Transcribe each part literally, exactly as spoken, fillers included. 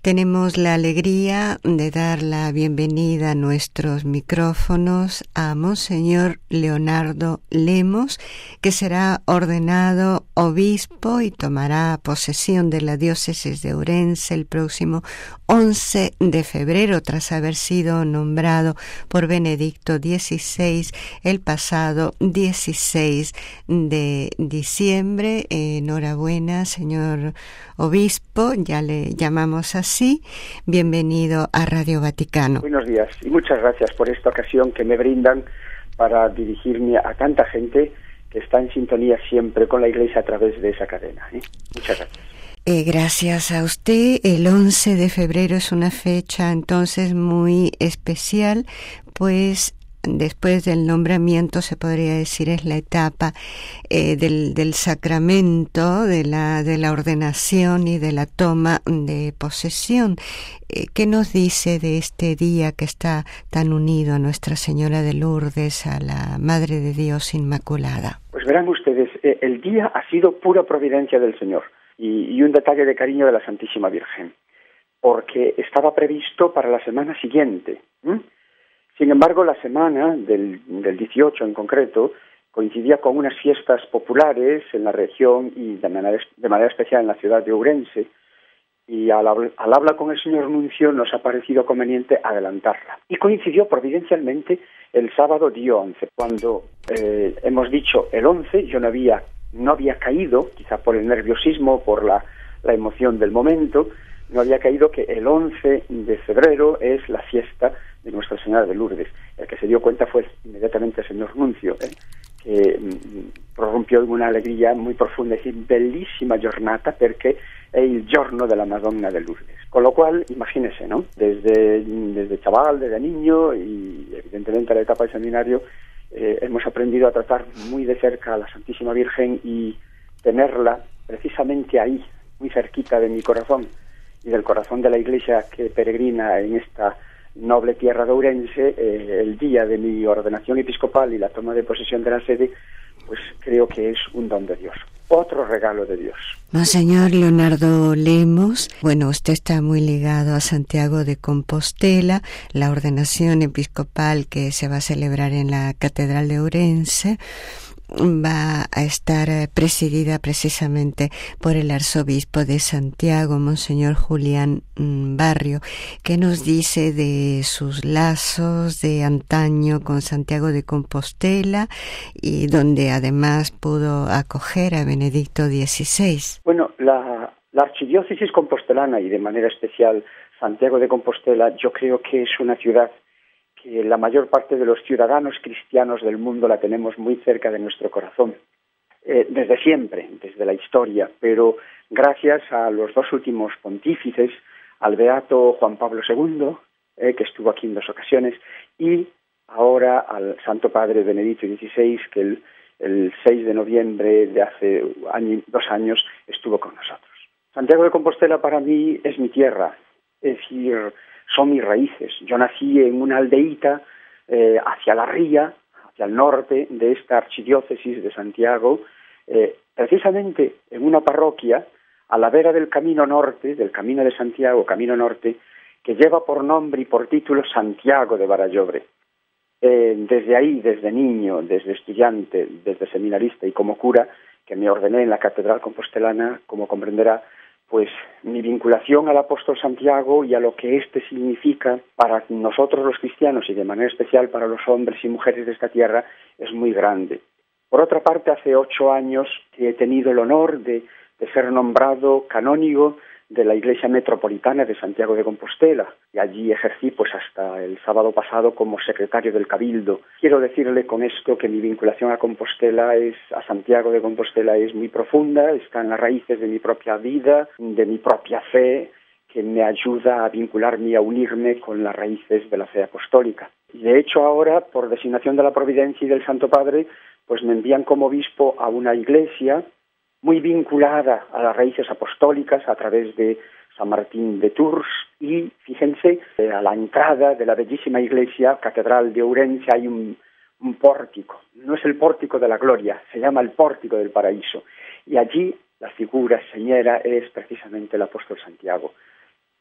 Tenemos la alegría de dar la bienvenida a nuestros micrófonos a Monseñor Leonardo Lemos, que será ordenado obispo y tomará posesión de la diócesis de Ourense el próximo once de febrero, tras haber sido nombrado por Benedicto dieciséis el pasado dieciséis de diciembre. Enhorabuena, señor obispo, ya le llamamos así. Sí, bienvenido a Radio Vaticano. Buenos días y muchas gracias por esta ocasión que me brindan para dirigirme a tanta gente que está en sintonía siempre con la Iglesia a través de esa cadena, ¿eh? Muchas gracias. Eh, gracias a usted. El once de febrero es una fecha entonces muy especial, pues después del nombramiento, se podría decir, es la etapa eh, del, del sacramento, de la, de la ordenación y de la toma de posesión. Eh, ¿Qué nos dice de este día que está tan unido a Nuestra Señora de Lourdes, a la Madre de Dios Inmaculada? Pues verán ustedes, eh, el día ha sido pura providencia del Señor y, y un detalle de cariño de la Santísima Virgen, porque estaba previsto para la semana siguiente. ¿Mm? Sin embargo, la semana del, del dieciocho en concreto coincidía con unas fiestas populares en la región y de manera, de manera especial en la ciudad de Ourense, y al, al hablar con el señor nuncio nos ha parecido conveniente adelantarla. Y coincidió providencialmente el sábado día once, cuando eh, hemos dicho el once, yo no había, no había caído, quizá por el nerviosismo, por la, la emoción del momento, no había caído que el once de febrero es la fiesta de Nuestra Señora de Lourdes. El que se dio cuenta fue inmediatamente el señor nuncio, eh, que mh, prorrumpió en una alegría muy profunda, es decir, bellísima giornata perché è il giorno della Madonna de Lourdes. Con lo cual, imagínese, ¿no? Desde, desde chaval, desde niño y evidentemente a la etapa del seminario, eh, hemos aprendido a tratar muy de cerca a la Santísima Virgen y tenerla precisamente ahí, muy cerquita de mi corazón y del corazón de la Iglesia que peregrina en esta noble tierra de Ourense. Eh, el día de mi ordenación episcopal y la toma de posesión de la sede, pues creo que es un don de Dios, otro regalo de Dios. Monseñor Leonardo Lemos, bueno, usted está muy ligado a Santiago de Compostela, la ordenación episcopal que se va a celebrar en la Catedral de Ourense va a estar presidida precisamente por el arzobispo de Santiago, Monseñor Julián Barrio, que nos dice de sus lazos de antaño con Santiago de Compostela y donde además pudo acoger a Benedicto dieciséis. Bueno, la, la archidiócesis compostelana y de manera especial Santiago de Compostela, yo creo que es una ciudad que la mayor parte de los ciudadanos cristianos del mundo la tenemos muy cerca de nuestro corazón, eh, desde siempre, desde la historia, pero gracias a los dos últimos pontífices, al beato Juan Pablo segundo, eh, que estuvo aquí en dos ocasiones, y ahora al Santo Padre Benedicto dieciséis, que el, el seis de noviembre de hace año, dos años estuvo con nosotros. Santiago de Compostela para mí es mi tierra, es decir, son mis raíces. Yo nací en una aldeíta eh, hacia la ría, hacia el norte de esta archidiócesis de Santiago, eh, precisamente en una parroquia a la vera del camino norte, del camino de Santiago, camino norte, que lleva por nombre y por título Santiago de Barallobre. Eh, desde ahí, desde niño, desde estudiante, desde seminarista y como cura, que me ordené en la Catedral Compostelana, como comprenderá, pues mi vinculación al apóstol Santiago y a lo que éste significa para nosotros los cristianos y de manera especial para los hombres y mujeres de esta tierra es muy grande. Por otra parte, hace ocho años que he tenido el honor de, de ser nombrado canónigo de la Iglesia Metropolitana de Santiago de Compostela y allí ejercí pues hasta el sábado pasado como secretario del Cabildo. Quiero decirle con esto que mi vinculación a Compostela es, a Santiago de Compostela es muy profunda, está en las raíces de mi propia vida, de mi propia fe, que me ayuda a vincularme y a unirme con las raíces de la fe apostólica. Y de hecho ahora, por designación de la Providencia y del Santo Padre, pues me envían como obispo a una iglesia muy vinculada a las raíces apostólicas a través de San Martín de Tours y, fíjense, eh, a la entrada de la bellísima iglesia Catedral de Ourense hay un, un pórtico. No es el pórtico de la gloria, se llama el pórtico del paraíso. Y allí la figura señera es precisamente el apóstol Santiago.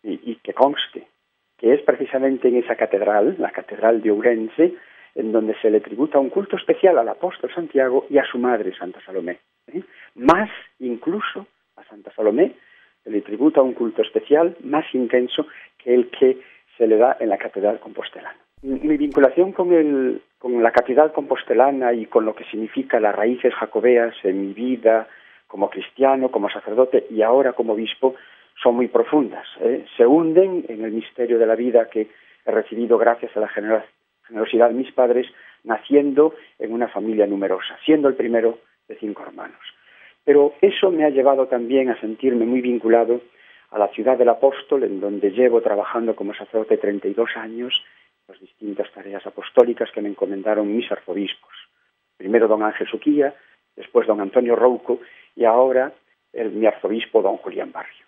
y, y que conste que es precisamente en esa catedral, la catedral de Ourense, en donde se le tributa un culto especial al apóstol Santiago y a su madre, Santa Salomé. ¿eh? Más incluso a Santa Salomé se le tributa un culto especial más intenso que el que se le da en la catedral compostelana. Mi vinculación con, el, con la catedral compostelana y con lo que significa las raíces jacobeas en mi vida como cristiano, como sacerdote y ahora como obispo son muy profundas. ¿eh? Se hunden en el misterio de la vida que he recibido gracias a la generosidad de mis padres, naciendo en una familia numerosa, siendo el primero de cinco hermanos. Pero eso me ha llevado también a sentirme muy vinculado a la ciudad del apóstol, en donde llevo trabajando como sacerdote treinta y dos años, las distintas tareas apostólicas que me encomendaron mis arzobispos. Primero don Ángel Suquía, después don Antonio Rouco y ahora el, mi arzobispo don Julián Barrio.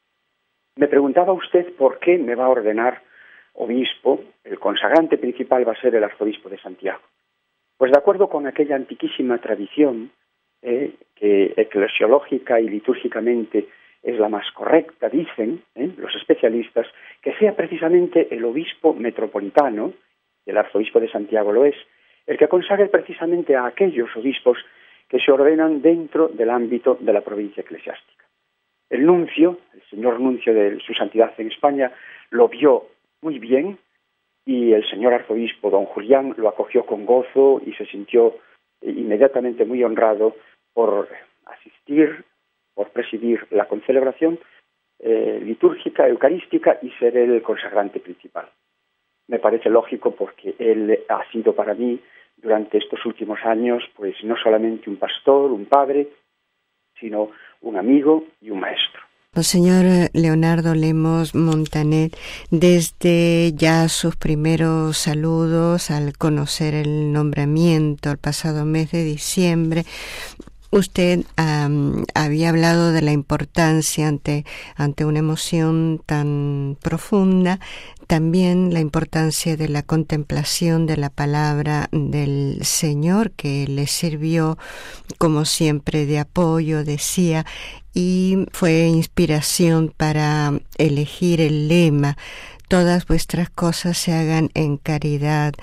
Me preguntaba usted por qué me va a ordenar obispo. El consagrante principal va a ser el arzobispo de Santiago. Pues de acuerdo con aquella antiquísima tradición, eh, que eclesiológica y litúrgicamente es la más correcta, dicen eh, los especialistas, que sea precisamente el obispo metropolitano, y el arzobispo de Santiago lo es, el que consagre precisamente a aquellos obispos que se ordenan dentro del ámbito de la provincia eclesiástica. El nuncio, el señor nuncio de su santidad en España, lo vio muy bien y el señor arzobispo don Julián lo acogió con gozo y se sintió inmediatamente muy honrado por asistir, por presidir la concelebración eh, litúrgica, eucarística y ser el consagrante principal. Me parece lógico porque él ha sido para mí durante estos últimos años pues no solamente un pastor, un padre, sino un amigo y un maestro. Señor Leonardo Lemos Montanet, desde ya sus primeros saludos al conocer el nombramiento el pasado mes de diciembre, usted um, había hablado de la importancia ante, ante una emoción tan profunda, también la importancia de la contemplación de la palabra del Señor, que le sirvió como siempre de apoyo, decía, y fue inspiración para elegir el lema: todas vuestras cosas se hagan en caridad,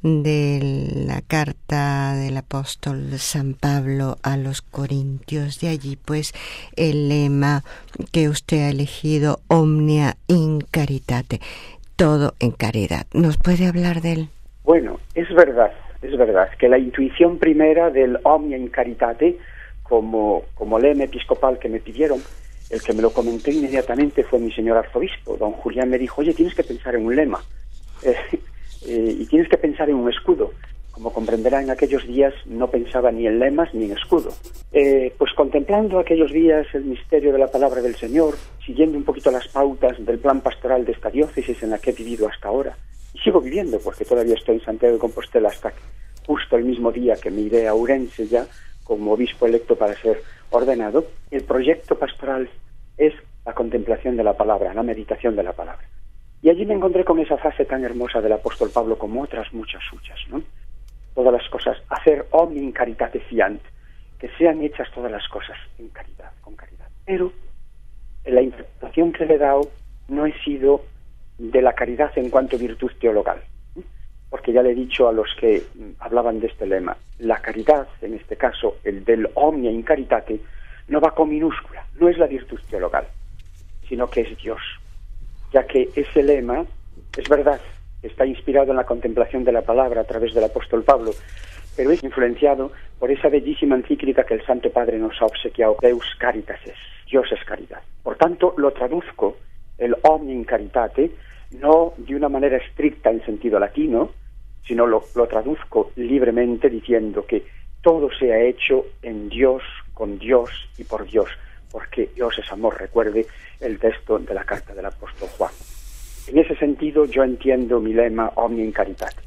de la carta del apóstol San Pablo a los Corintios. De allí pues el lema que usted ha elegido, Omnia in Caritate, todo en caridad. ¿Nos puede hablar de él? Bueno, es verdad, es verdad que la intuición primera del Omnia in Caritate como, como lema episcopal que me pidieron, el que me lo comentó inmediatamente fue mi señor arzobispo. Don Julián me dijo: oye, tienes que pensar en un lema eh, eh, y tienes que pensar en un escudo. Como comprenderá, en aquellos días no pensaba ni en lemas ni en escudo. Eh, pues contemplando aquellos días el misterio de la palabra del Señor, siguiendo un poquito las pautas del plan pastoral de esta diócesis en la que he vivido hasta ahora, y sigo viviendo porque todavía estoy en Santiago de Compostela hasta justo el mismo día que me iré a Ourense ya como obispo electo para ser ordenado. El proyecto pastoral es la contemplación de la palabra, la meditación de la palabra. Y allí me encontré con esa frase tan hermosa del apóstol Pablo, como otras muchas suyas, ¿no? Todas las cosas, hacer omni in caritate fiant, que sean hechas todas las cosas en caridad, con caridad. Pero la interpretación que le he dado no he sido de la caridad en cuanto virtud teologal, porque ya le he dicho a los que hablaban de este lema, la caridad, en este caso el del omnia in caritate, no va con minúscula, no es la virtud teologal, sino que es Dios, ya que ese lema, es verdad, está inspirado en la contemplación de la palabra a través del apóstol Pablo, pero es influenciado por esa bellísima encíclica que el Santo Padre nos ha obsequiado, Deus Caritas es, Dios es caridad. Por tanto, lo traduzco, el omnia in caritate, no de una manera estricta en sentido latino, sino lo, lo traduzco libremente diciendo que todo sea hecho en Dios, con Dios y por Dios, porque Dios es amor. Recuerde el texto de la carta del apóstol Juan. En ese sentido yo entiendo mi lema Omnia in Caritate.